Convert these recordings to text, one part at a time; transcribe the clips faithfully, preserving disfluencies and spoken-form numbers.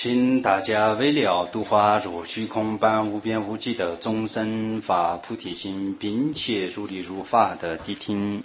请大家为了度化若虚空般无边无际的众生发菩提心，并且如理如法的谛听。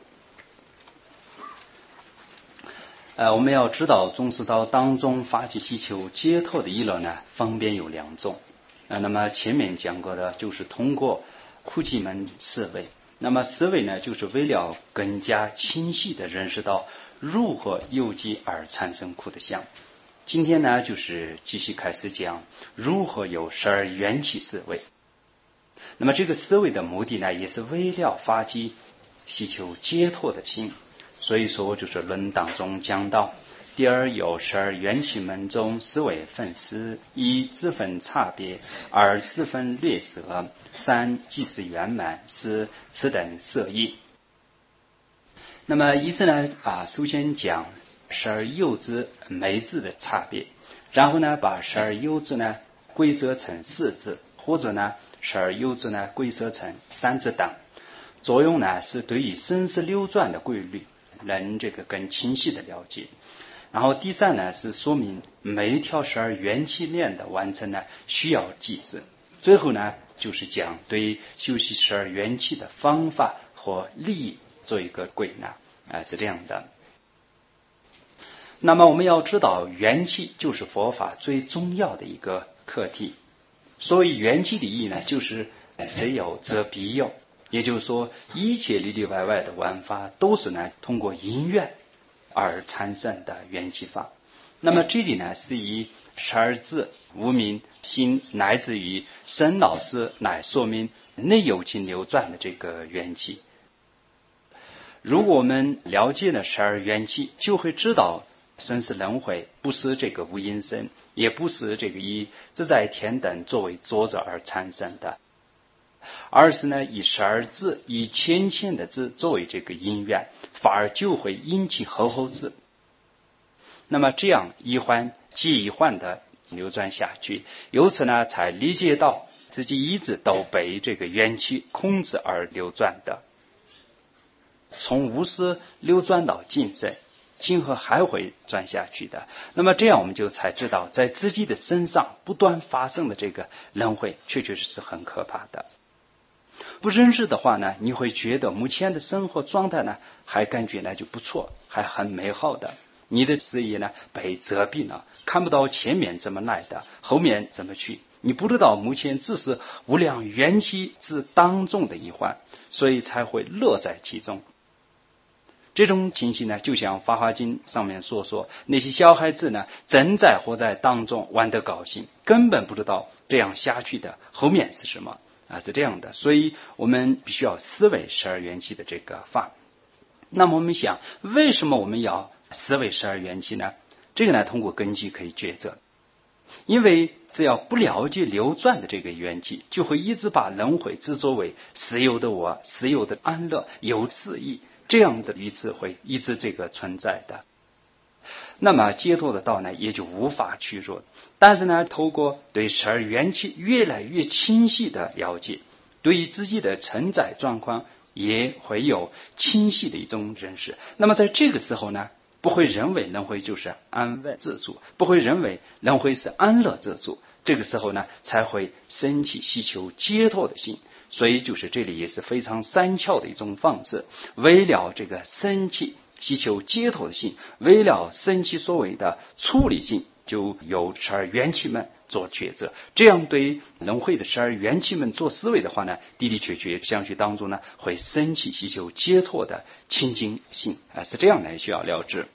呃，我们要知道中士道当中发起希求解脱的意乐呢，方便有两种。呃、那么前面讲过的就是通过苦集门思维，那么思维呢，就是为了更加清晰的认识到如何有机而产生苦的相。今天呢，就是继续开始讲如何有十二缘起思维。那么这个思维的目的呢，也是为了发起希求解脱的心。所以说就是论当中讲到，第二有十二缘起门中思维分思：一自分差别，二自分略色，三即是圆满，四此等色义。那么意思呢啊，首先讲十二有字每字的差别，然后呢把十二有字呢归摄成四字，或者呢十二有字呢归摄成三字等。作用呢是对于生死流转的规律能这个更清晰的了解。然后第三呢是说明每一条十二缘起链的完成呢需要计时。最后呢就是讲对修习十二缘起的方法和利益做一个归纳啊，是这样的。那么我们要知道，缘起就是佛法最重要的一个课题。所谓缘起的意义呢，就是虽有则必有，也就是说一切里里外外的万法都是呢通过因缘而产生的缘起法。那么这里呢是以十二字无明心乃至于生老死来说明内有情流转的这个缘起。如果我们了解了十二缘起，就会知道生死轮回不是这个无因生，也不是这个以自在天等作为作者而产生的，而是呢以十二字以浅浅的字作为这个因缘，反而就会引起厚厚字。那么这样一环接一环的流转下去，由此呢才理解到自己一直都被这个缘起控制而流转的，从无始流转到今生，今后还会转下去的。那么这样我们就才知道，在自己的身上不断发生的这个轮回确确实实很可怕的。不认识的话呢，你会觉得目前的生活状态呢还感觉呢就不错，还很美好的，你的视野呢被遮蔽了，看不到前面怎么来的，后面怎么去，你不知道目前只是无量缘起之当中的一环，所以才会乐在其中。这种情形呢，就像《法华经》上面所说，那些小孩子呢正在活在当中玩得高兴，根本不知道这样下去的后面是什么啊，是这样的。所以我们必须要思维十二缘起的这个法。那么我们想，为什么我们要思维十二缘起呢？这个呢通过根据可以抉择。因为只要不了解流转的这个缘起，就会一直把轮回之作为实有的我、实有的安乐、有此意，这样的鱼刺会一直这个存在的。那么解脱的道呢也就无法去弱。但是呢透过对十二缘起越来越清晰的了解，对于自己的承载状况也会有清晰的一种认识。那么在这个时候呢，不会认为轮回就是安稳自主，不会认为轮回是安乐自主，这个时候呢才会升起希求解脱的心。所以就是这里也是非常善巧的一种方式，为了这个升起希求解脱的心，为了升起所谓的处理性，就由十二缘起门做抉择。这样对轮回的十二缘起门做思维的话呢，的的确确相续当中呢会升起希求解脱的清净心啊，是这样来需要了知。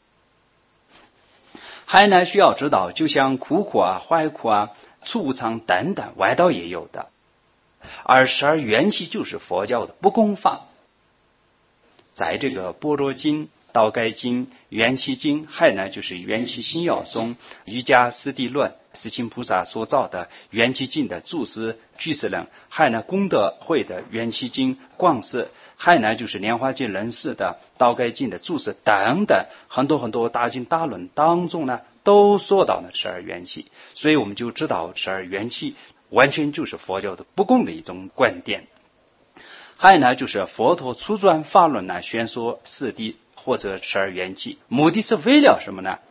还呢需要知道，就像苦苦啊、坏苦啊、处无常等等外道也有的，而十二缘起就是佛教的不共法。在这个般若经、道盖经、缘起经，还呢就是缘起心要颂、瑜伽师地论、世亲菩萨所造的缘起经的注释居士论，还呢功德会的缘起经广释，还呢就是莲花经论释的道盖经的注释等等，很多很多大经大论当中呢都说到了十二缘起。所以我们就知道十二缘起完全就是佛教的不共的一种观点。还有呢就是佛陀初转法轮呢宣说四谛或者十二缘起，目的是为了什么呢？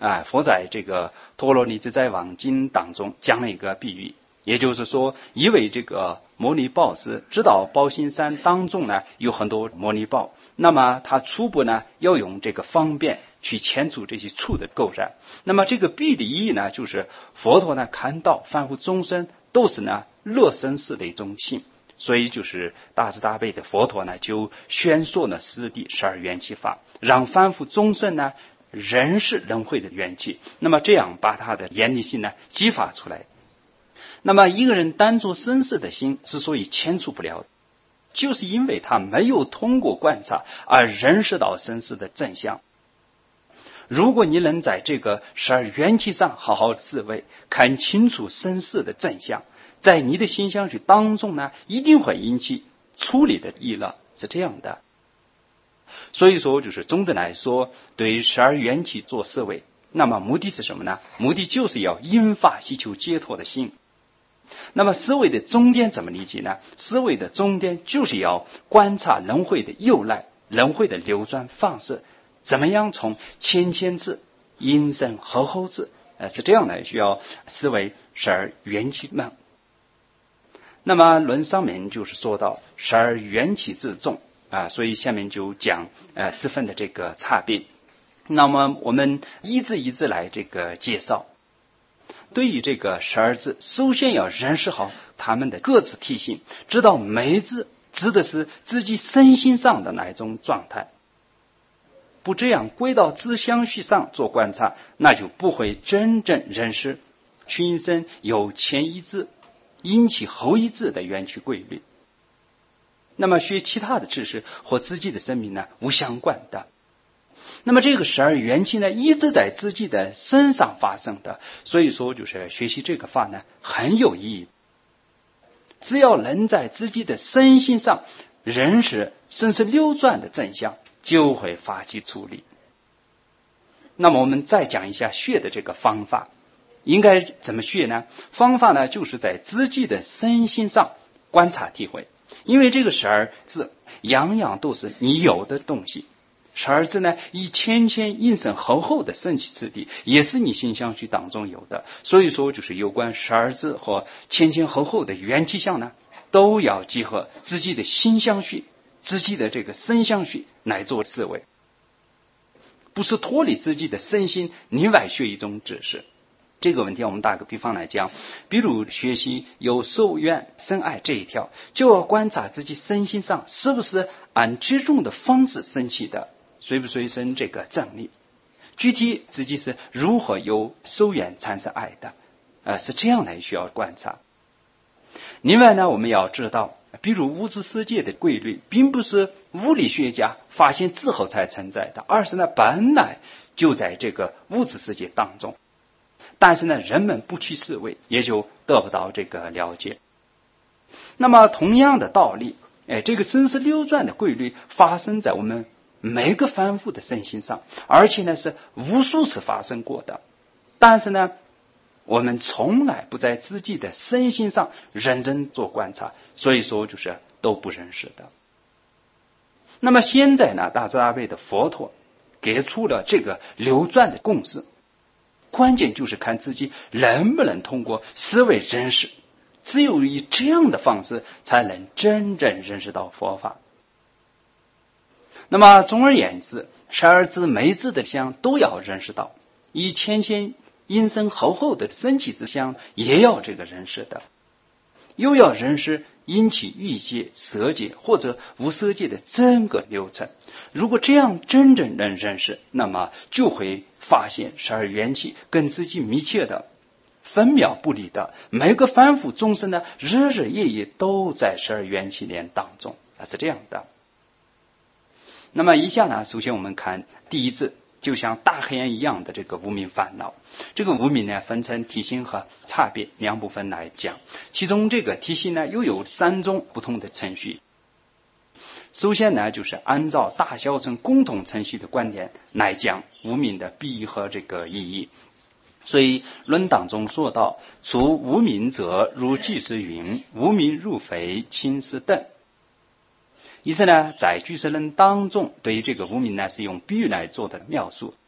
啊，佛在这个陀罗尼自在王经当中讲了一个比喻，也就是说，一位这个摩尼豹师知道包心山当中呢有很多摩尼豹，那么他初步呢要用这个方便去遣除这些触的垢染。那么这个比喻的意义呢，就是佛陀呢看到凡夫众生都是呢乐生死的一种性，所以就是大慈大悲的佛陀呢就宣说呢四谛十二缘起法，让凡夫众生呢人是轮回的缘起，那么这样把他的严厉性呢激发出来。那么一个人单做生死的心之所以遣除不了，就是因为他没有通过观察而认识到生死的真相。如果你能在这个十二缘起上好好自慰，看清楚生死的真相，在你的心相续当中呢，一定会引起处理的意乐，是这样的。所以说就是总的来说，对十二缘起做思维，那么目的是什么呢？目的就是要引发希求解脱的心。那么思维的终点怎么理解呢？思维的终点就是要观察轮回的由来，轮回的流转方式，怎么样从前前智因生后后智，呃，是这样的，需要思维十二缘起门。那么论上面就是说到十二缘起之众啊，所以下面就讲呃四分的这个差别。那么我们一字一字来这个介绍。对于这个十二字，首先要认识好他们的各自体性，知道每字指的是自己身心上的哪一种状态。不这样归到自相续上做观察，那就不会真正认识群生有前一字因起后一字的缘起规律。那么学其他的知识和自己的生命呢无相关的。那么这个十二缘起呢，一直在自己的身上发生的，所以说就是学习这个法呢很有意义。只要能在自己的身心上认识生死流转的真相，就会发起处理。那么我们再讲一下学的这个方法，应该怎么学呢？方法呢，就是在自己的身心上观察体会，因为这个十二字样样都是你有的东西。十二字呢，以前前因生后后的生起次第，也是你心相续当中有的。所以说，就是有关十二字和前前后后的缘起相呢，都要结合自己的心相续、自己的这个身相续来做思维，不是脱离自己的身心另外学一种知识。这个问题我们打个比方来讲，比如学习有受愿生爱这一条，就要观察自己身心上是不是按这种的方式生起的，随不随生这个正力，具体自己是如何由受愿产生爱的，呃，是这样来需要观察。另外呢，我们要知道，比如物质世界的规律，并不是物理学家发现之后才存在的，而是呢本来就在这个物质世界当中。但是呢，人们不去思维，也就得不到这个了解。那么同样的道理，哎，这个生死流转的规律发生在我们每个凡夫的身心上，而且呢是无数次发生过的。但是呢，我们从来不在自己的身心上认真做观察，所以说就是都不认识的。那么现在呢，大慈大悲的佛陀给出了这个流转的公式，关键就是看自己能不能通过思维认识，只有以这样的方式才能真正认识到佛法。那么总而言之，十二字每字的相都要认识到，以前前因生后后的生起之相也要这个认识的，又要认识因起欲界、色界或者无色界的整个流程。如果这样真正能认识，那么就会发现十二缘起跟自己密切的、分秒不离的，每个凡夫众生呢，日日夜夜都在十二缘起链当中，是这样的。那么以下呢，首先我们看第一字，就像大黑暗一样的这个无明烦恼。这个无明呢，分成体性和差别两部分来讲，其中这个体性呢，又有三种不同的程序。首先呢，就是按照大小乘共同程序的观点来讲无明的比喻和这个意义。所以论当中说到，除无明者，如即是云，无明入非，轻是等。意思呢，在俱舍论当中，对于这个无明呢，是用比喻来做的描述。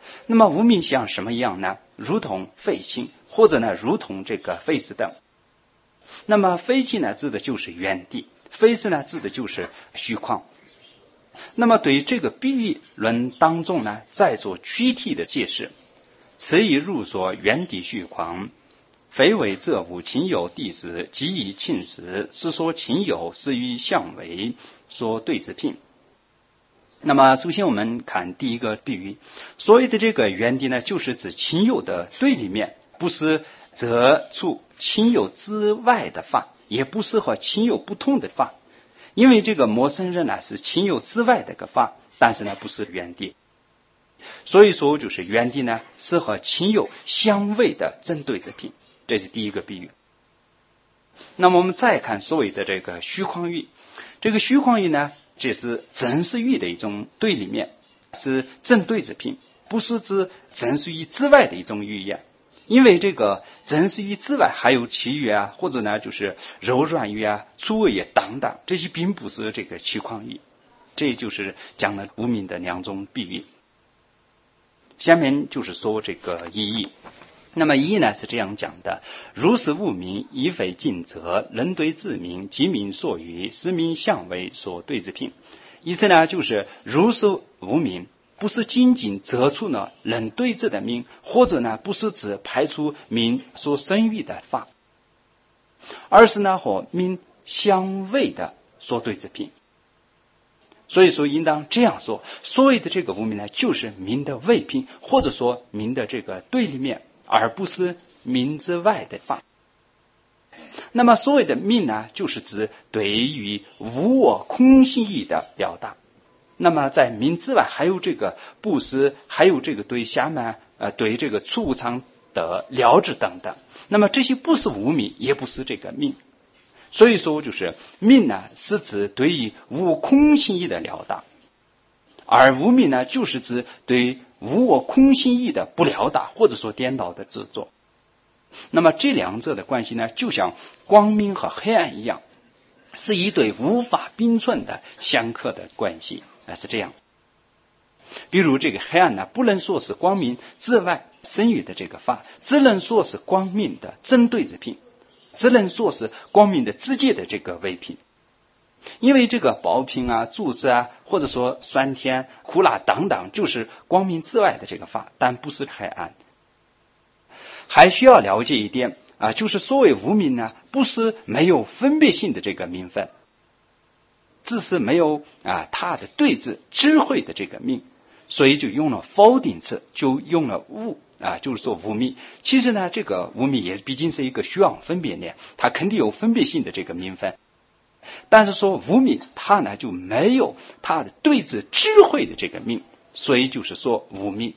那么无名像什么样呢？如同废氢，或者呢如同这个废石等。那么废气呢指的就是原地，废石呢指的就是虚旷。那么对于这个比喻论当中呢，再做具体的解释。此以入所原地虚旷，非为这物亲有地时，即以庆时，是说亲有是与相为所对之品。那么首先我们看第一个比喻，所谓的这个原地呢，就是指亲友的对立面，不是则处亲友之外的法，也不是和亲友不同的法。因为这个陌生人呢是亲友之外的个法，但是呢不是原地，所以说就是原地呢是和亲友相位的针对之品，这是第一个比喻。那么我们再看所谓的这个虚旷域，这个虚旷域呢，这是真实域的一种对立面，是针对之品，不是指真实域之外的一种语言。因为这个真实域之外还有其余啊，或者呢就是柔软域啊、粗微域等等，这些并不是这个虚旷域。这就是讲了无名的两种比喻。下面就是说这个意义。那么意义呢是这样讲的：如是无名，亦非尽责，人对自名，即名所语，是名相为所对之品。意思呢就是如是无名，不是仅仅择出呢人对治的名，或者呢不是指排除名所生育的法，而是呢和名相位的所对之品。所以说应当这样说，所谓的这个无名呢，就是名的位品，或者说名的这个对立面，而不是名之外的法。那么所谓的名呢，就是指对于无我空性义的表达。那么在名之外还有这个布施，还有这个对下面呃对这个粗无常的了知等等，那么这些不是无名，也不是这个名。所以说就是名呢是指对于无空性义的了达，而无名呢就是指对无我空性义的不了达，或者说颠倒的执着。那么这两者的关系呢，就像光明和黑暗一样，是一对无法并存的相克的关系，是这样。比如这个黑暗呢，不能说是光明之外生育的这个法，只能说是光明的针对之品，只能说是光明的直接的这个为品。因为这个宝瓶啊、柱子啊，或者说酸甜苦辣等等，就是光明之外的这个法，但不是黑暗。还需要了解一点啊，就是所谓无明呢，不是没有分别性的这个名分，只是没有啊它的对治智慧的这个名，所以就用了否定词，就用了无啊，就是说无明。其实呢，这个无明也毕竟是一个虚妄分别念，它肯定有分别性的这个名分。但是说无明，它呢就没有它的对治智慧的这个名，所以就是说无明。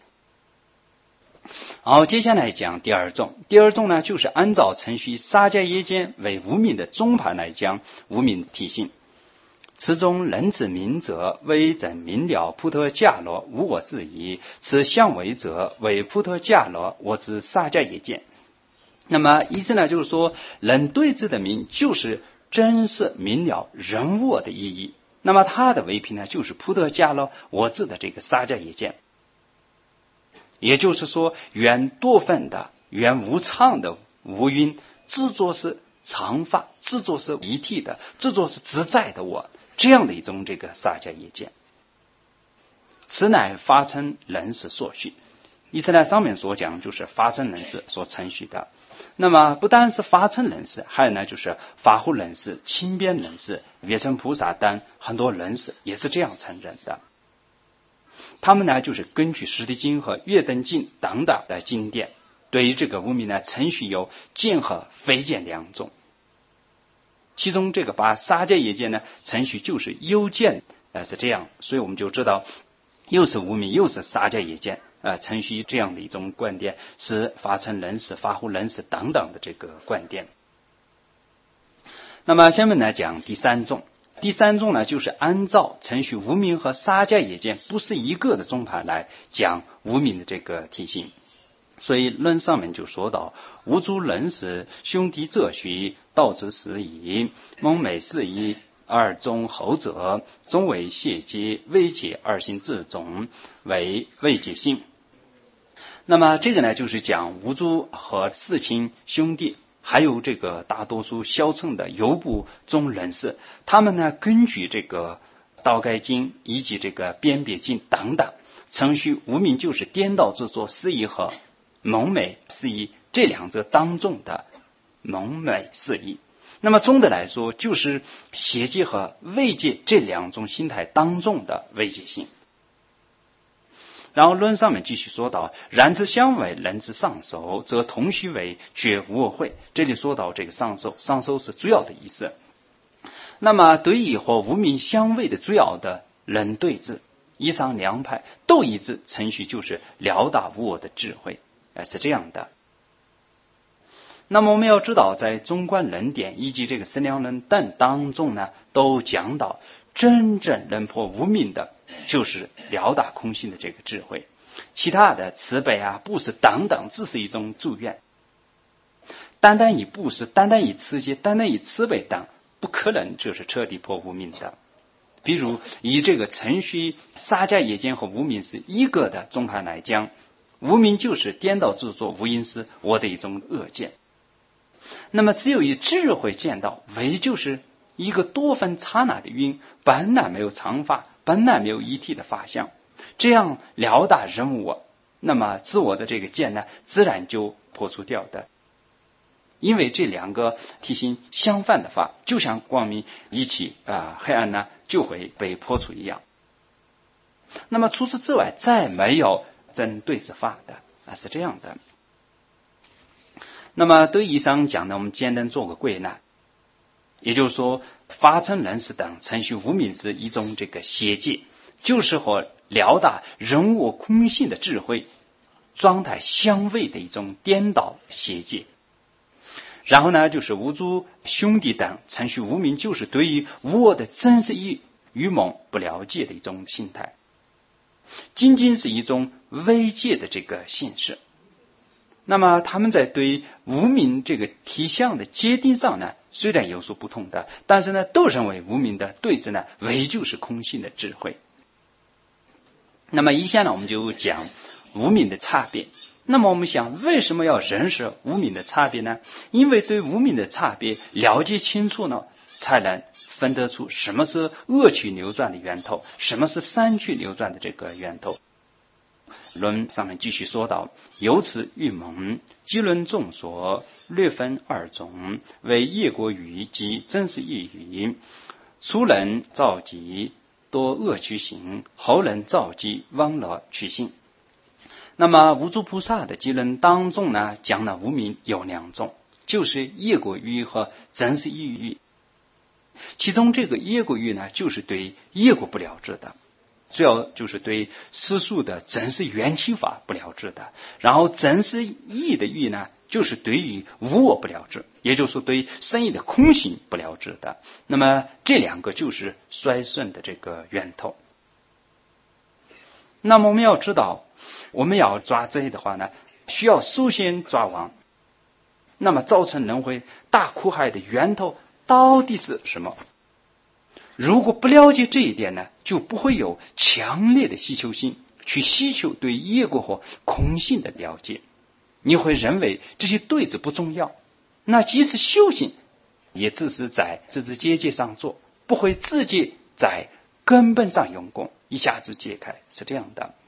好，接下来讲第二种。第二种呢，就是按照程序沙迦耶见为无明的宗派来讲无明的体性。此中人之明者，为真明了菩提伽罗无我自疑；此相为者，为菩提伽罗我之沙迦耶见。那么意思呢，就是说人对治的明就是真实明了人我的意义。那么它的为品呢，就是菩提伽罗我自的这个沙迦耶见。也就是说，原多分的、原无常的无蕴，制作是常法，制作是一体的，制作是自在的我，这样的一种这个沙迦耶见。此乃法称人事所需。意思呢，上面所讲就是法称人事所承许的。那么不单是法称人事，还有呢就是法护人事、清边人事、月称菩萨等很多人事也是这样承认的。他们呢就是根据十地经和月灯经等等的经典，对于这个无明呢程序有见和非见两种。其中这个把沙迦耶见呢程序就是有见，呃是这样，所以我们就知道又是无明又是沙迦耶见，呃程序这样的一种观点，是法称人事、法护人事等等的这个观点。那么下面来讲第三种。第三种呢，就是按照程序无明和沙迦耶见不是一个的宗派来讲无明的这个体性。所以论上面就说到：无诸人事兄弟哲学道之时矣，蒙昧是矣。二中后者，中为谢解，未解二心自种，为未解性。 那么这个呢，就是讲吴祖和四亲兄弟，还有这个大多数小乘的游部宗人士，他们呢根据这个道该经以及这个辨别经等等，程序无名就是颠倒之作四义和蒙昧四义这两者当中的蒙昧四义。那么总的来说，就是邪界和慰藉这两种心态当中的慰藉性。然后论上面继续说到，然之相违，人之上首，则同须为绝无我会。这里说到这个上首，上首是主要的意思。那么对于和无名相违的主要的人对治，以上两派都一致，程序就是了达无我的智慧，是这样的。那么我们要知道，在中观论点以及这个思量论等当中呢，都讲到真正能破无明的，就是了达空性的这个智慧。其他的慈悲啊、布施等等，只是一种祝愿。单单以布施、单单以慈节、单单以慈悲等，不可能就是彻底破无明的。比如以这个程序撒迦业见和无明是一个的综合来讲，无明就是颠倒自作无因是我的一种恶见。那么只有以智慧见到，唯就是一个多分刹那的因，本来没有常法，本来没有一体的法相，这样了达人我，那么自我的这个见呢，自然就破除掉的。因为这两个体性相反的法，就像光明一起啊、呃，黑暗呢就会被破除一样。那么除此之外，再没有针对之法的啊，是这样的。那么对以上讲呢，我们简单做个归纳，也就是说，法成人士等程序无明是一种这个邪界，就是和了达人我空性的智慧状态相违的一种颠倒邪界。然后呢，就是无祖兄弟等程序无明，就是对于无我的真实意与梦不了解的一种心态，仅仅是一种微界的这个形式。那么他们在对无明这个体相的界定上呢，虽然有所不同的，但是呢，都认为无明的对治呢，唯就是空性的智慧。那么以下呢，我们就讲无明的差别。那么我们想，为什么要认识无明的差别呢？因为对无明的差别了解清楚呢，才能分得出什么是恶趣流转的源头，什么是善趣流转的这个源头。论上面继续说到，由此欲蒙，即论众说，略分二种，为业果语及真实意语。初人造极多恶趣行，后人造极妄乐趣性。那么无著菩萨的结论当中呢，讲了无明有两种，就是业果欲和真实意欲。其中这个业果欲呢，就是对业果不了知的，主要就是对世俗的真实缘起法不了知的。然后真实意的欲呢，就是对于无我不了知，也就是说对生意的空性不了知的。那么这两个就是衰顺的这个源头。那么我们要知道，我们要抓这些的话呢，需要首先抓完，那么造成轮回大苦海的源头到底是什么？如果不了解这一点呢，就不会有强烈的希求心去希求对业果和空性的了解。你会认为这些对子不重要，那即使修行也只是在这只结界上做，不会直接在根本上用功一下子解开，是这样的。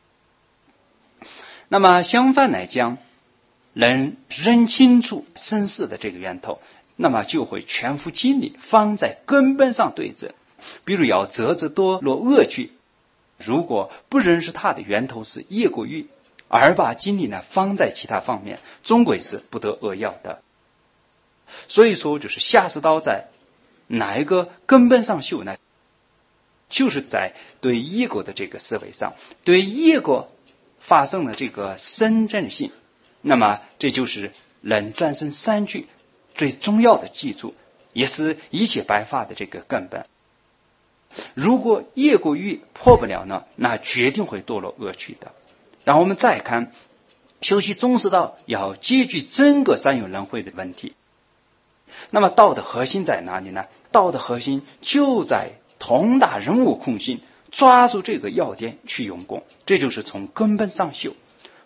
那么相反来讲，能认清楚生死的这个源头，那么就会全副精力放在根本上对治。比如要折之多落恶趣，如果不认识它的源头是业果欲，而把精力呢放在其他方面，终归是不得恶要的。所以说，就是下士道在哪一个根本上修呢？就是在对业果的这个思维上，对业果发生的这个深正性，那么这就是能转生三句最重要的基础，也是一切白法的这个根本。如果业果欲破不了呢，那决定会堕落恶趣的。然后我们再看修习中士道，要解决整个三有轮回的问题。那么道的核心在哪里呢？道的核心就在通达人我空性，抓住这个要点去用功，这就是从根本上修。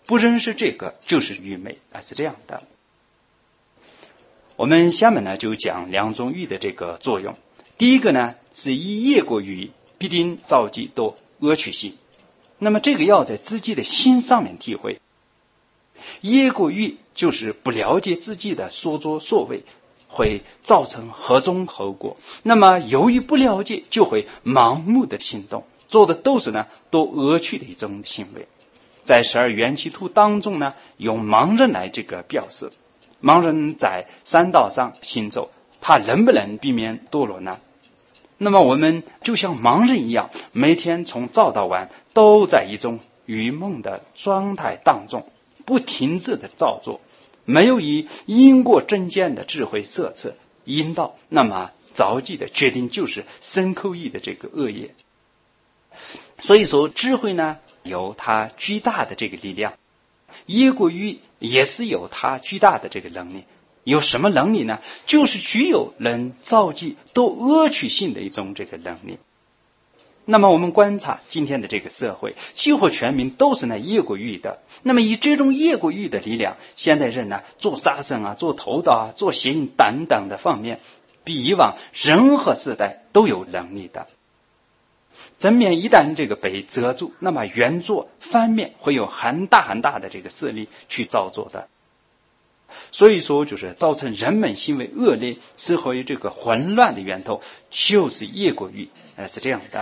不认识这个就是愚昧啊，是这样的。我们下面呢就讲两种欲的这个作用。第一个呢是以业过欲必定造极多恶趣性。那么这个要在自己的心上面体会。业过欲就是不了解自己的所作所为会造成何种后果，那么由于不了解就会盲目的行动，做的都是呢多恶趣的一种行为。在十二缘起图当中呢，用盲人来这个表示，盲人在山道上行走，他能不能避免堕落呢？那么我们就像盲人一样，每天从早到晚都在一种愚蒙的状态当中不停止的造作，没有以因果正见的智慧设置引导，那么着急的决定就是身口意的这个恶业。所以说智慧呢有它巨大的这个力量，业过欲也是有它巨大的这个能力。有什么能力呢？就是具有能造极多恶趣性的一种这个能力。那么我们观察今天的这个社会，几乎全民都是呢业过欲的。那么以这种业过欲的力量，现代人呢做杀生啊、做偷盗啊、做邪淫等等的方面，比以往任何时代都有能力的。正面一旦这个被遮住，那么圆作反面会有很大很大的这个势力去造作的。所以说就是造成人们行为恶劣、社会这个混乱的源头就是业过欲，呃是这样的。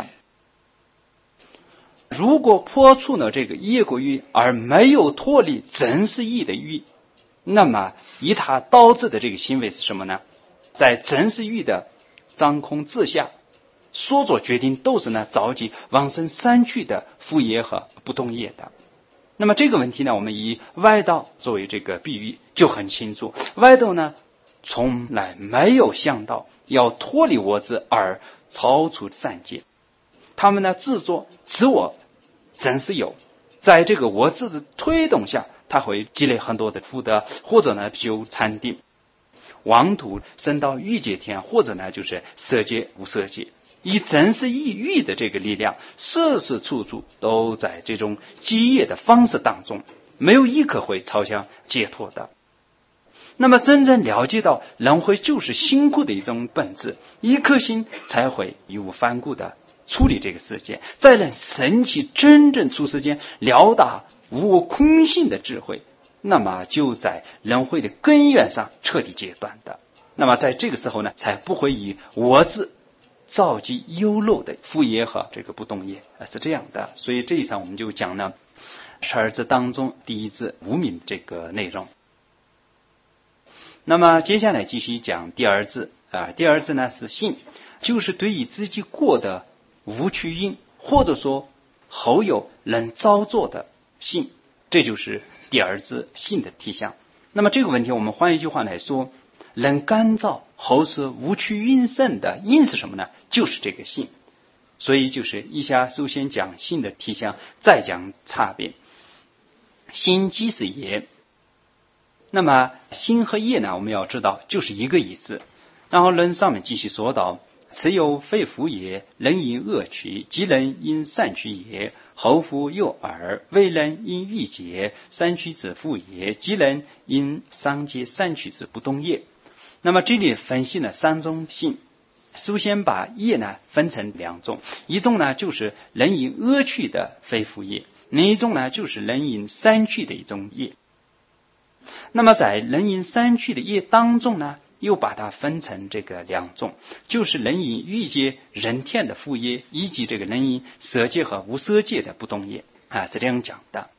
如果破除了这个业过欲而没有脱离真实义的欲，那么以它导致的这个行为是什么呢？在真实欲的掌控之下，所做决定都是呢着急往生三趣的副业和不动业的。那么这个问题呢，我们以外道作为这个比喻就很清楚。外道呢从来没有想到要脱离我执而超出三界，他们呢自作自我真是有，在这个我执的推动下，他会积累很多的福德，或者呢修禅定妄图升到欲界天，或者呢就是色界无色界，以真实意欲的这个力量，事事处处都在这种积业的方式当中，没有一刻会朝向解脱的。那么真正了解到轮回就是辛苦的一种本质，一颗心才会义无反顾的处理这个世界，再能升起真正出世间了达无我空性的智慧，那么就在轮回的根源上彻底截断的。那么在这个时候呢，才不会以我执造极优漏的副业和这个不动业，是这样的。所以这一场我们就讲了十二字当中第一字无明这个内容。那么接下来继续讲第二字啊，第二字呢是信，就是对于自己过的无趣因，或者说后有能造作的信，这就是第二字信的体相。那么这个问题我们换一句话来说，能干燥后是无趣因生的因是什么呢？就是这个信。所以就是以下首先讲信的体相，再讲差别。心即是业，那么心和业呢，我们要知道就是一个意思。然后论上面继续说到，此有非福也，能因恶趣，即能因善趣也；后复有二，为能因欲界，善趣之福也，即能因商界善趣之不动业。那么这里分析了三种性，首先把业呢分成两种，一种呢就是能因恶趣的非福业，另一种呢就是能因善趣的一种业。那么在能因善趣的业当中呢，又把它分成这个两种，就是能因欲界人天的福业，以及这个能因色界和无色界的不动业啊，是这样讲的。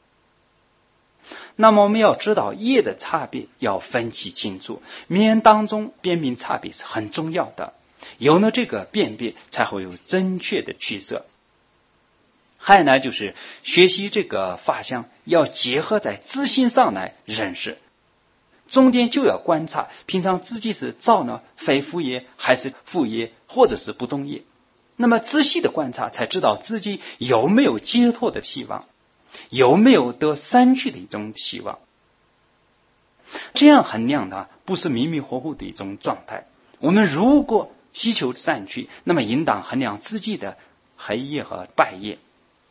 那么我们要知道业的差别要分析清楚，名言当中辨明差别是很重要的，有了这个辨别才会有正确的取舍。还有呢就是学习这个法相要结合在自性上来认识，重点就要观察平常自己是造呢非福业还是福业或者是不动业，那么仔细的观察才知道自己有没有解脱的希望，有没有得三趣的一种希望。这样衡量呢不是迷迷糊糊的一种状态。我们如果希求善趣，那么应当衡量自己的黑业和白业，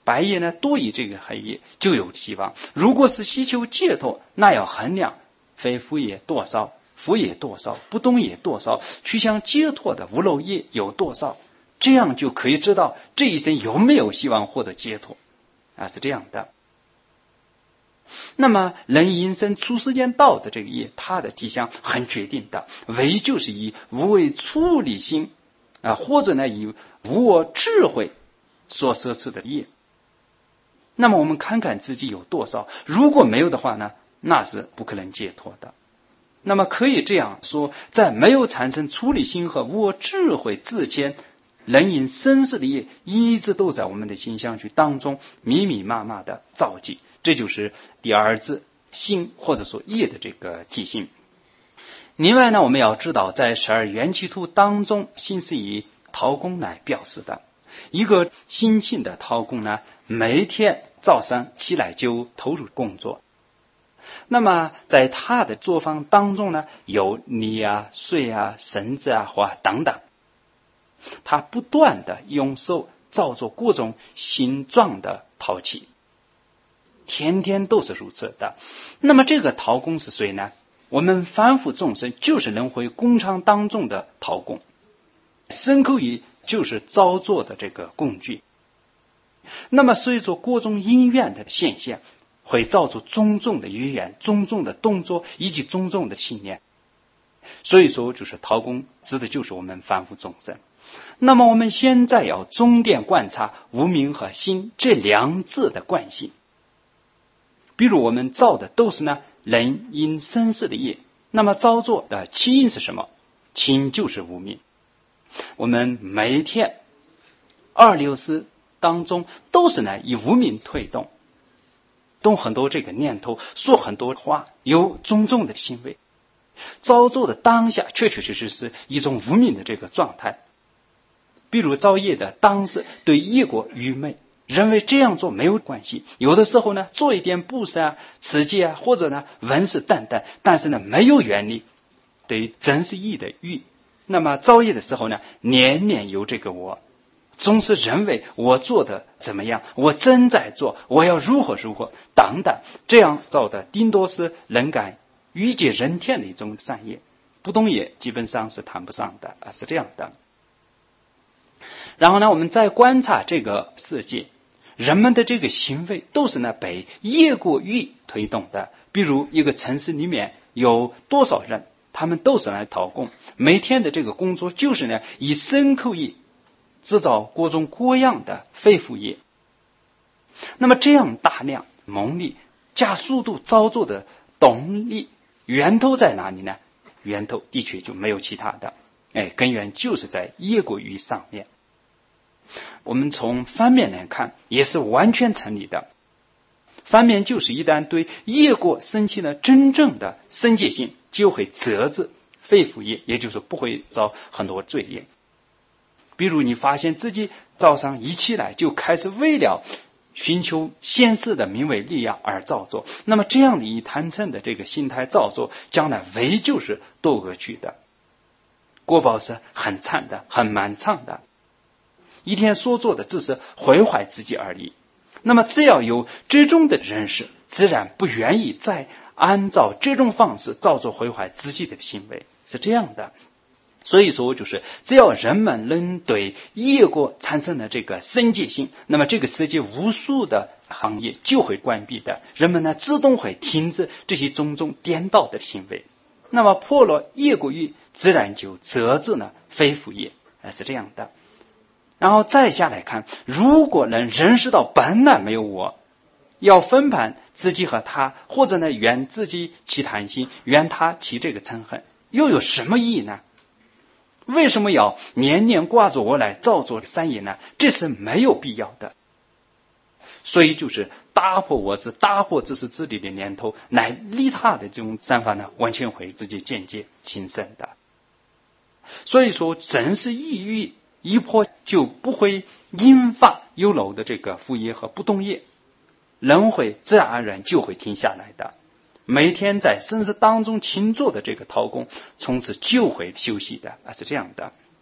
白夜呢多于这个黑夜，就有希望。如果是希求解脱，那要衡量非福业多少，福业多少，不动业多少，去向解脱的无漏业有多少，这样就可以知道这一生有没有希望获得解脱啊，是这样的。那么人因生出世间道的这个业，它的迹象很决定的，唯就是以无为处理心啊，或者呢以无我智慧所摄持的业。那么我们看看自己有多少，如果没有的话呢，那是不可能解脱的。那么可以这样说，在没有产生处理心和无我智慧之前，人因生死的业一直都在我们的心相续当中密密麻麻的造记，这就是第二字心或者说业的这个体性。另外呢，我们要知道在十二缘起图当中，心是以陶工来表示的。一个辛勤的陶工呢，每天早上起来就投入工作，那么在他的作坊当中呢，有泥啊、水啊、绳子啊、花等等，他不断的用手造作各种形状的陶器，天天都是如此的。那么这个陶工是谁呢？我们凡夫众生就是轮回工厂当中的陶工，身口意就是造作的这个工具。那么随着各种因缘的现象，会造出种种的语言、种种的动作以及种种的信念。所以说就是陶工指的就是我们凡夫众生。那么我们现在要重点观察无明和心这两字的关系。比如我们造的都是呢人因生死的业，那么造作的起因是什么？起因就是无明。我们每天二六四当中都是呢以无明推动，动很多这个念头，说很多话，有种种的行为，造作的当下确确实实是一种无明的这个状态。比如造业的当时对业果愚昧，认为这样做没有关系，有的时候呢做一点布施啊、持戒啊，或者呢闻思等等，但是呢没有原理，对于真实义的欲。那么造业的时候呢，年年有这个我，总是认为我做的怎么样，我真在做，我要如何如何等等，这样造的顶多是人感欲界人天的一种善业，不动业基本上是谈不上的啊，是这样的。然后呢，我们再观察这个世界，人们的这个行为都是呢被业果欲推动的。比如一个城市里面有多少人，他们都是来讨工，每天的这个工作就是呢以身口意制造各种各样的非福业。那么这样大量猛力加速度操作的动力源头在哪里呢？源头的确就没有其他的，哎，根源就是在业果欲上面。我们从反面来看也是完全成立的。反面就是一旦对业果生起了真正的生戒心，就会责制非福业，也就是不会造很多罪业。比如你发现自己早上一起来就开始为了寻求现世的名为利养而造作，那么这样的以贪嗔的这个心态造作，将来唯就是堕恶趣的，果报是很惨的，很漫长的。一天所做的只是毁坏自己而已。那么只要有这种的认识，自然不愿意再按照这种方式造作毁坏自己的行为，是这样的。所以说就是只要人们能对业果产生了这个生戒心，那么这个世界无数的行业就会关闭的，人们呢自动会停止这些种种颠倒的行为。那么破了业果欲，自然就责制了非福业，是这样的。然后再下来看，如果能认识到本来没有我，要分盘自己和他，或者呢缘自己起贪心，缘他起这个嗔恨，又有什么意义呢？为什么要年年挂着我来造作善业呢？这是没有必要的。所以就是打破我执，打破自私自利的念头，来利他的这种善法呢，完全会自己间接亲生的。所以说真是抑郁一破，就不会引发有漏的这个福业和不动业，人会自然而然就会停下来的。每天在生死当中勤做的这个陶工，从此就会休息的啊，是这样的。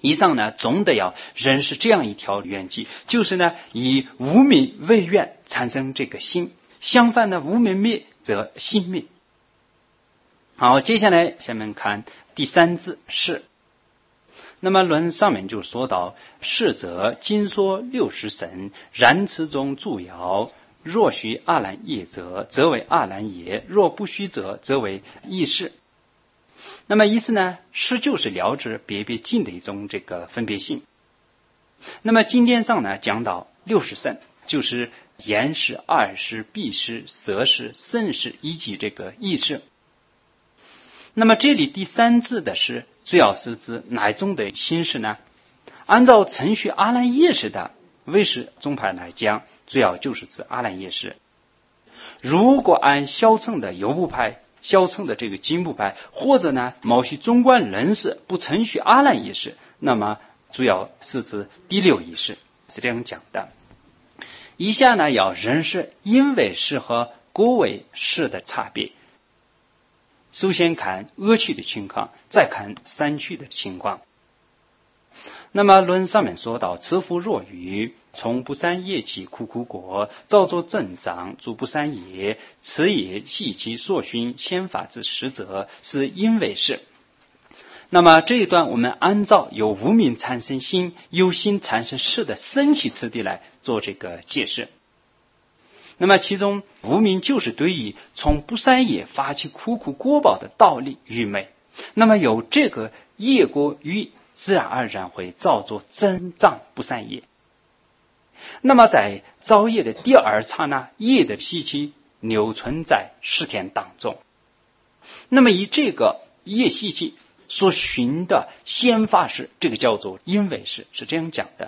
以上呢，总的要认识这样一条原则，就是呢，以无明为愿产生这个心，相反呢，无明灭则心灭。好，接下来下面看第三字是。那么论上面就说到，是则经说六十神，然此中著爻，若须阿兰业则，则为阿兰也；若不须则，则为异事。那么意思呢，是就是了知别别境的一种这个分别性。那么经典上呢讲到六十神，就是言事、二事、必事、则事、甚事以及这个意事。那么这里第三字的是主要是指哪种的心事呢？按照程序阿兰业事的唯识宗派来讲，主要就是指阿兰业事。如果按小乘的游部派、小乘的这个经部派，或者呢某些中观人士不程序阿兰业事，那么主要是指第六意识，是这样讲的。以下呢要认识因为识和果为识的差别。首先看恶趣的情况，再看三趣的情况。那么论上面说到，此夫若愚，从不善业起苦苦果，造作正长，诸不善也，此也系其所熏先法之实则，是因为是。那么这一段我们按照由无明产生心，由心产生识的升起次第来做这个解释。那么其中无明就是对于从不善业发起苦苦果报的道理愚昧，那么有这个业果愚，自然而然会造作增长不善业。那么在造业的第二刹那，业的习气留存在十天当中，那么以这个业习气所寻的先法识，这个叫做因为识，是这样讲的。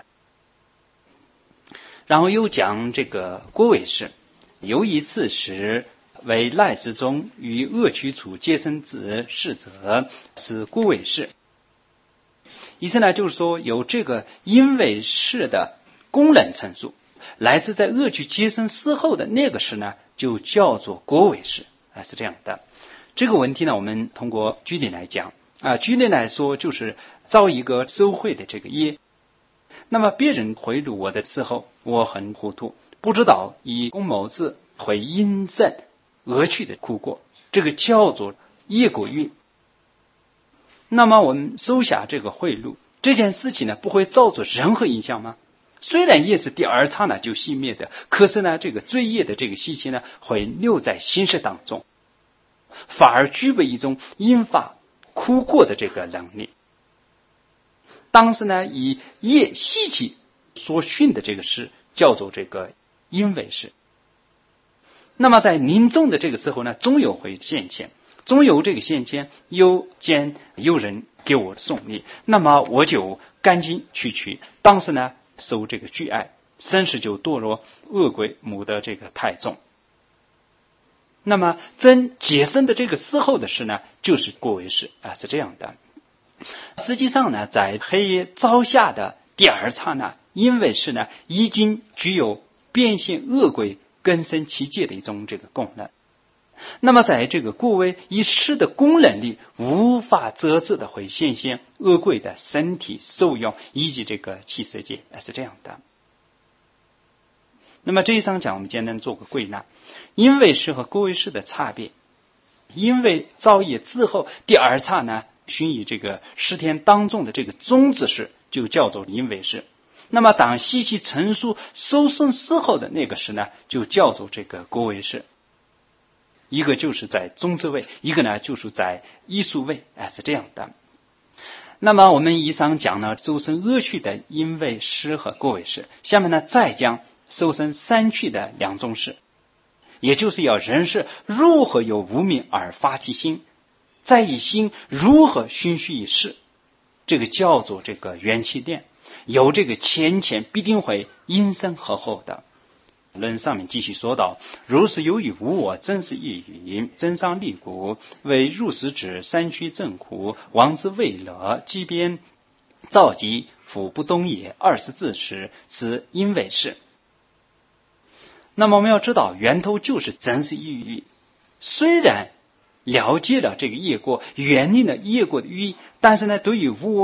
然后又讲这个果为识，由以次识为赖之中与恶趣处皆生之是则，是果为识。意思呢就是说，有这个因为识的功能陈述，来自在恶趣皆生事后的那个识呢，就叫做果为识啊，是这样的。这个问题呢，我们通过举例来讲啊，举例来说，就是造一个受贿的这个业。那么别人贿赂我的时候，我很糊涂，不知道以公某字会因生恶趣的苦果，这个叫做业果运。那么我们收下这个贿赂这件事情呢，不会造作任何影响吗？虽然业是第二刹那就熄灭的，可是呢，这个罪业的这个习气呢，会留在心识当中，反而具备一种引发苦果的这个能力。当时呢，以业习气所训的这个事叫做这个因为识。那么在临终的这个时候呢，总有会现前，总有这个现前，有见有人给我送礼，那么我就赶紧去取。当时呢，受这个巨爱，身世就堕落恶鬼母的这个太重。那么真解生的这个死后的事呢，就是果为识啊，是这样的。实际上呢，在黑夜照下的第二刹那，因为是呢，已经具有变现恶鬼根生其界的一种这个功能。那么在这个果为以识的功能力无法遮止的会显现恶鬼的身体受用以及这个气色界，是这样的。那么这一章讲我们简单做个归纳，因为识和果为识的差别。因为造业之后第二刹那熏以这个十天当中的这个宗旨识，就叫做因为识。那么当习气成熟收生死后的那个识呢，就叫做这个果为识。一个就是在宗旨位，一个呢就是在艺术位，哎，是这样的。那么我们以上讲了收生恶趣的因为识和果为识，下面呢再讲收生三趣的两种识，也就是要认识如何由无明而发起心，再以心如何循序以事，这个叫做这个元气殿，有这个前前必定会因生合后的。论上面继续说到，如是由于无我，真是一语，真上立骨，为入实指三虚正苦，王之未乐，即便造极复不东也，二十字时，此因为是。那么我们要知道，源头就是真是一语。虽然了解了这个业果，远离了业果的寓意，但是呢，对于无我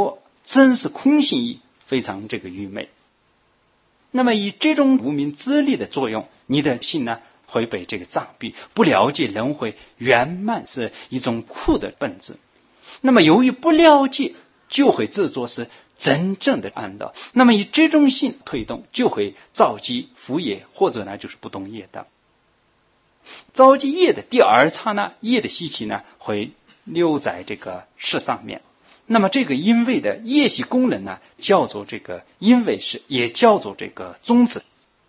真是空性意，非常这个愚昧。那么以这种无明自力的作用，你的心呢会被这个障蔽，不了解轮回圆满是一种苦的本质。那么由于不了解，就会自作是真正的安乐。那么以这种心推动，就会造极福业，或者呢就是不动业的。造极业的第二刹那，业的习气呢会留在这个识上面。那么这个因为的业习功能呢，叫做这个因为识，也叫做这个种子。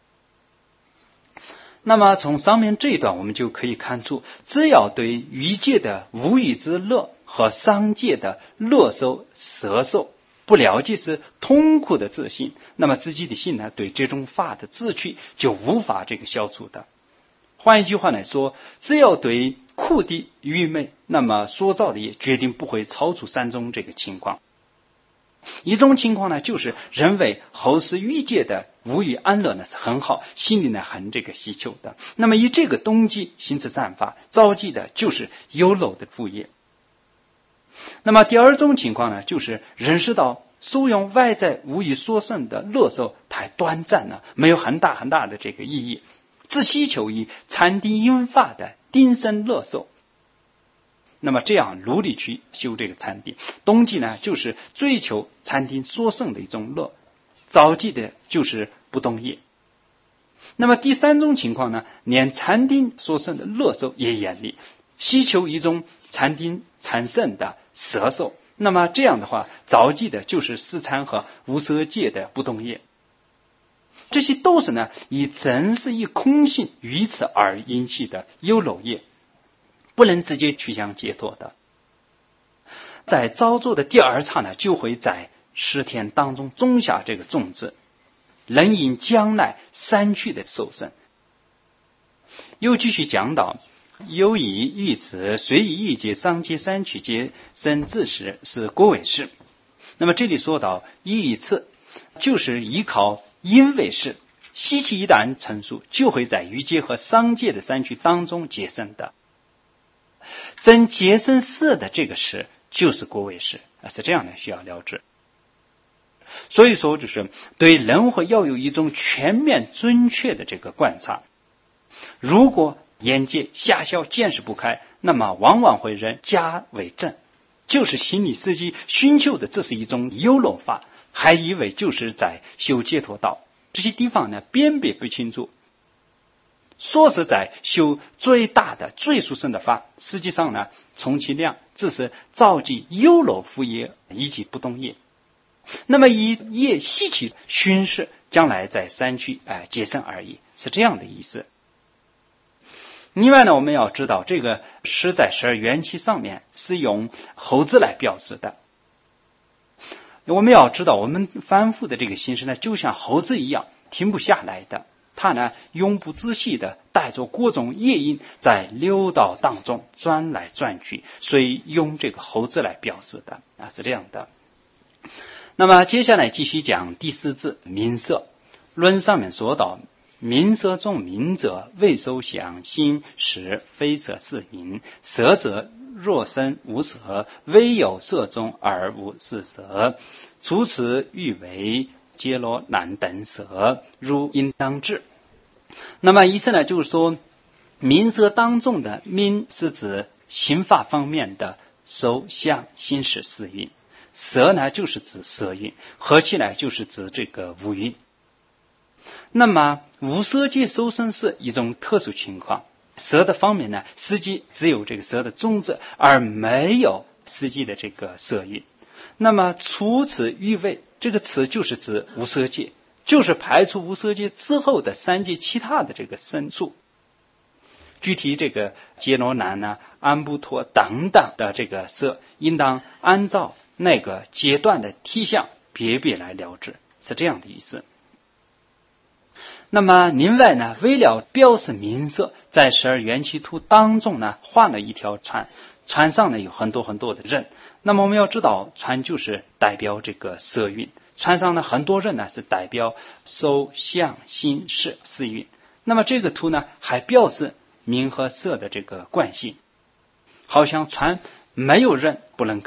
那么从上面这一段我们就可以看出，只要对欲界的无欲之乐和商界的乐受色受不了解是痛苦的自性，那么自己的心呢对这种法的自取就无法这个消除的。换一句话来说，只要对苦的愚昧，那么所造的业决定不会超出三种这个情况。一种情况呢，就是认为后世欲界的无欲安乐呢是很好，心里呢很这个希求的。那么以这个动机行持善法，造际的就是有漏的副业。那么第二种情况呢，就是认识到受用外在无欲所生的乐受太短暂了，没有很大很大的这个意义，自希求以禅定引发的定生乐受。那么这样努力去修这个禅定，动机呢就是追求禅定所生的一种乐，造际的就是不动业。那么第三种情况呢，连禅定所生的乐受也远离，希求一种禅定产生的色受。那么这样的话，造际的就是四禅和无色界的不动业。这些都是呢以真是以空性于此而引起的有漏业，不能直接去向解脱的。在造作的第二刹呢，就会在十天当中种下这个种子，能引将来三趣的受生。又继续讲到，有以欲此，随以欲界商界三趣皆生自时，是果位识。那么这里说到欲此，就是依靠因为识，习气一旦成熟，就会在欲界和商界的三趣当中结生的。真结生色的这个识就是果位识，是这样的，需要了知。所以说就是对人会要有一种全面准确的这个观察。如果眼界狭小见识不开，那么往往会认假为真，就是心理司机寻求的这是一种有漏法，还以为就是在修解脱道。这些地方呢辨别不清楚，说是在修最大的最殊胜的法，实际上呢充其量只是造际有漏副业以及不动业。那么以业习气熏视，将来在三趣哎结生而已，是这样的意思。另外呢，我们要知道这个识在十二缘起上面是用猴子来表示的。我们要知道我们反复的这个心识呢，就像猴子一样停不下来的，它呢永不仔细的带着各种业因在六道当中转来转去，所以用这个猴子来表示的啊，是这样的。那么接下来继续讲第四字名色。论上面说到，名色中名者，未受想心识非色是名。色者若生无色，唯有色中而无是色。除此欲为揭罗难等色，如应当知。那么意思呢，就是说名色当中的名是指心法方面的受想心识四蕴，色呢就是指色蕴，合起来就是指这个五蕴。那么无色界受生是一种特殊情况，色的方面呢，实际只有这个色的种子，而没有实际的这个色蕴。那么除此欲为，这个此就是指无色界，就是排除无色界之后的三界其他的这个生处。具体这个揭罗难呢、安布陀等等的这个色，应当按照那个阶段的体相别别来了知，是这样的意思。那么另外呢，为了表示名色，在十二缘起图当中呢，画了一条船，船上呢有很多很多的人。那么我们要知道，船就是代表这个色蕴，船上呢很多人呢是代表受想心识四蕴。那么这个图呢还表示名和色的这个惯性，好像船没有人不能开，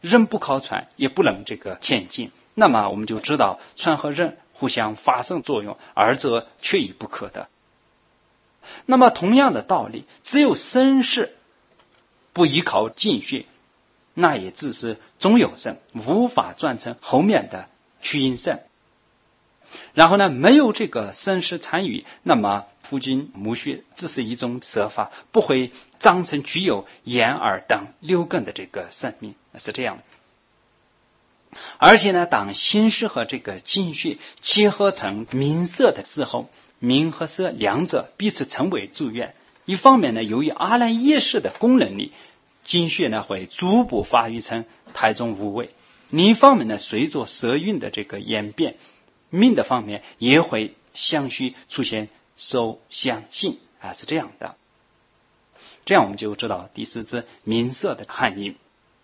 刃不靠船也不能这个前进。那么我们就知道船和刃互相发生作用，二者缺一不可的。那么同样的道理，只有身世不依靠进血，那也只是中有声，无法转成后面的去音声。然后呢，没有这个身世参与，那么夫君母血只是一种设法，不会长成具有眼耳等六根的这个生命，是这样的。而且呢，当心识和这个精血结合成明色的时候，明和色两者彼此成为助缘。一方面呢，由于阿赖耶识的功能力，精血呢会逐步发育成胎中无味；另一方面呢，随着色蕴的这个演变，命的方面也会相续出现受相性啊，是这样的。这样我们就知道第四支明色的含义。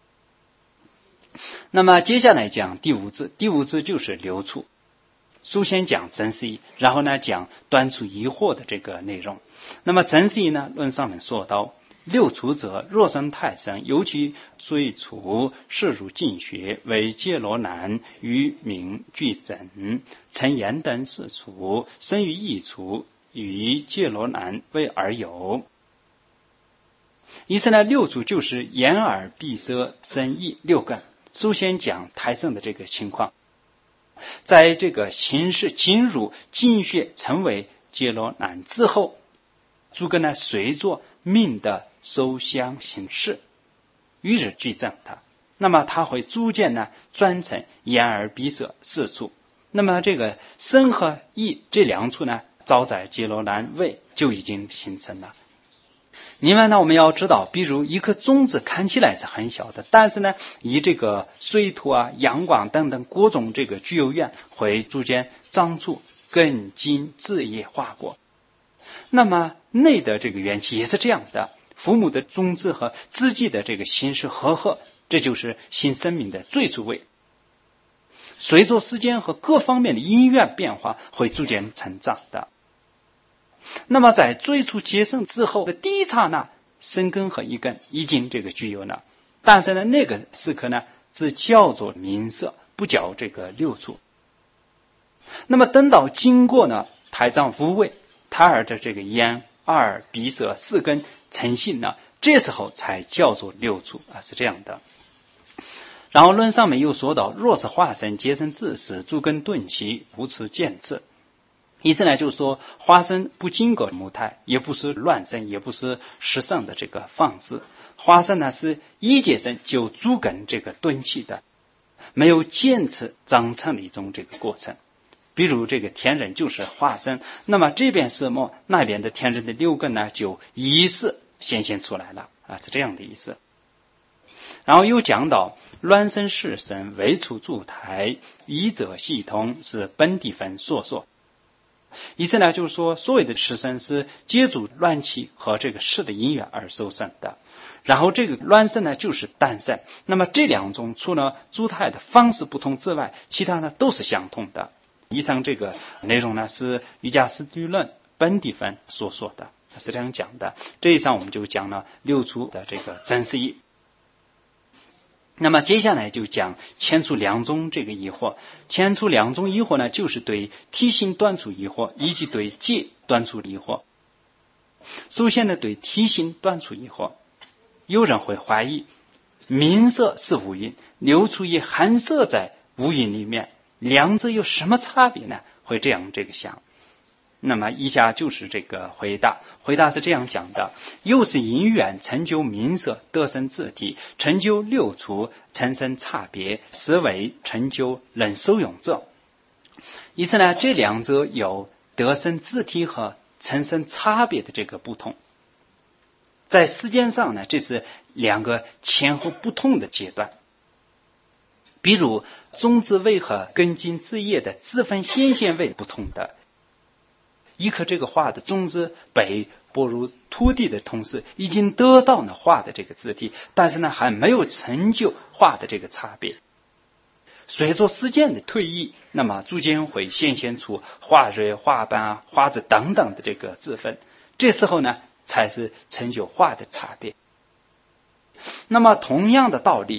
那么接下来讲第五支，第五支就是流出。首先讲真实义，然后呢讲断除疑惑的这个内容。那么真实义呢，论上面说到，六除者，若生太生，尤其最除，是如净学，为揭罗难，于明具真，成言等是除，生于异除，与揭罗难为而有。意思呢，六除就是眼耳鼻舌身意六根。首先讲胎生的这个情况，在这个形式进入净血成为揭罗难之后，诸根呢随着命的受相形式与日俱增的，那么它会逐渐呢转成眼耳鼻舌四处。那么这个身和意这两处呢，早在揭罗难位就已经形成了。另外呢，我们要知道，比如一颗种子看起来是很小的，但是呢，以这个水土啊、阳光等等各种这个具有缘，会逐渐长出根茎枝叶花果。那么内的这个元气也是这样的，父母的种子和自己的这个心识合合，这就是新生命的最初位。随着时间和各方面的因缘变化，会逐渐成长的。那么在最初结生之后的第一刹那，生根和一根已经这个具有了，但是呢，那个时刻呢，只叫做明色，不叫这个六处。那么等到经过呢胎藏无味，胎儿的这个眼耳鼻舌四根成性呢，这时候才叫做六处啊，是这样的。然后论上面又说到，若是化身结生自始，诸根顿起，无此见智。意思呢，就是说化身不经过母胎，也不是乱生，也不是失生的这个方式。化身呢是一结生就诸根这个顿起的，没有渐次长成的一种这个过程。比如这个天人就是化身，那么这边色魔，那边的天人的六根呢就一次显现出来了啊，是这样的意思。然后又讲到乱生世生，未出诸胎，一者系统是本地分所说。意思呢，就是说所谓的世生是借助乱气和这个世的因缘而受生的，然后这个乱生呢就是诞生。那么这两种除了诸胎的方式不同之外，其他呢都是相同的。以上这个内容呢是瑜伽师地论本地分所说的，是这样讲的。这一上我们就讲了六处的这个真实义。那么接下来就讲牵出两种这个疑惑，牵出两种疑惑呢，就是对体性断除疑惑，以及对戒断除疑惑。首先呢，对体性断除疑惑，有人会怀疑明色是无蕴，流出也含摄在无蕴里面，两者有什么差别呢？会这样这个想。那么以下就是这个回答，回答是这样讲的：又是因缘成就明色，得生自体，成就六处，产生差别，实为成就能受用者。意思呢，这两者有得生自体和产生差别的这个不同。在时间上呢，这是两个前后不同的阶段。比如种子位和根茎枝叶的枝分显现位不同的。一颗这个花的种子被播入土地的同时，已经得到了花的这个自体，但是呢还没有成就花的这个差别。随着时间的推移，那么逐渐会显现出花蕊、花瓣啊、花籽等等的这个枝分，这时候呢才是成就花的差别。那么同样的道理，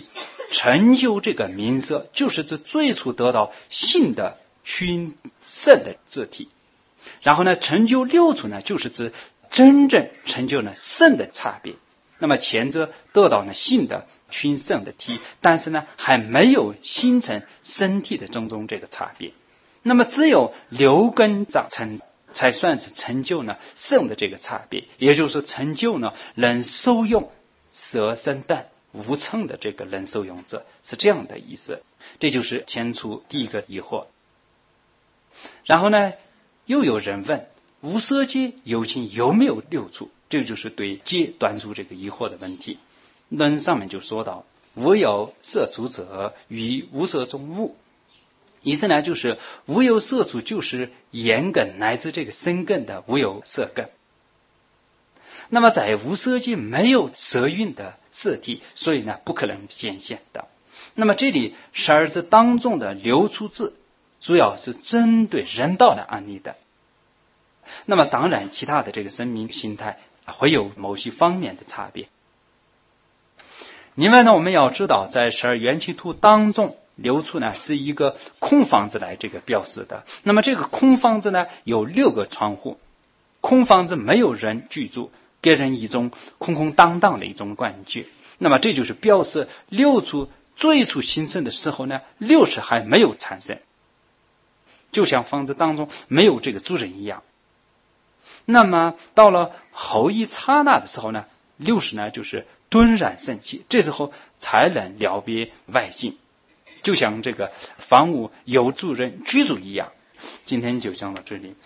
成就这个名色，就是指最初得到性的熏圣的字体。然后呢，成就六处呢，就是指真正成就了圣的差别。那么前者得到了性的熏圣的体，但是呢，还没有形成身体的种种这个差别。那么只有六根长成，才算是成就了圣的这个差别，也就是说成就呢能受用色身等无称的这个能受用者，是这样的意思。这就是前出第一个疑惑。然后呢，又有人问无色界究竟有没有六处？这就是对界端出这个疑惑的问题。论上面就说到，无有色处者，于无色中物。意思呢，就是无有色处就是眼根乃至这个身根的无有色根。那么在无色界没有色蕴的色体，所以呢不可能显现的。那么这里十二字当中的流出字，主要是针对人道的案例的。那么当然其他的这个生命形态会有某些方面的差别。另外呢，我们要知道在十二缘起图当中，流出呢是一个空房子来这个表示的。那么这个空房子呢有六个窗户，空房子没有人居住，给人一种空空荡荡的一种感觉。那么这就是表示六处最初形成的时候呢，六识还没有产生，就像房子当中没有这个主人一样。那么到了后一刹那的时候呢，六识呢就是顿然升起，这时候才能了别外境，就像这个房屋有主人居住一样。今天就讲到这里。